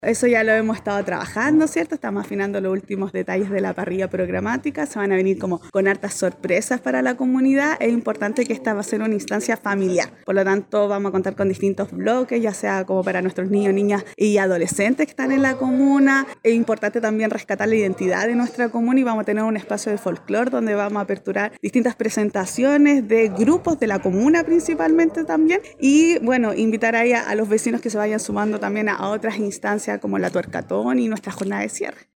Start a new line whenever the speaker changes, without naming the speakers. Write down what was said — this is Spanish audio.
Eso ya lo hemos estado trabajando, ¿cierto? Estamos afinando los últimos detalles de la parrilla programática. Se van a venir como con hartas sorpresas para la comunidad. Es importante que esta va a ser una instancia familiar. Por lo tanto, vamos a contar con distintos bloques, ya sea como para nuestros niños, niñas y adolescentes que están en la comuna. Es importante también rescatar la identidad de nuestra comuna y vamos a tener un espacio de folclore donde vamos a aperturar distintas presentaciones de grupos de la comuna principalmente también. Y bueno, invitar ahí a los vecinos que se vayan sumando también a otras instancias como la Tuercatón y nuestra jornada de cierre.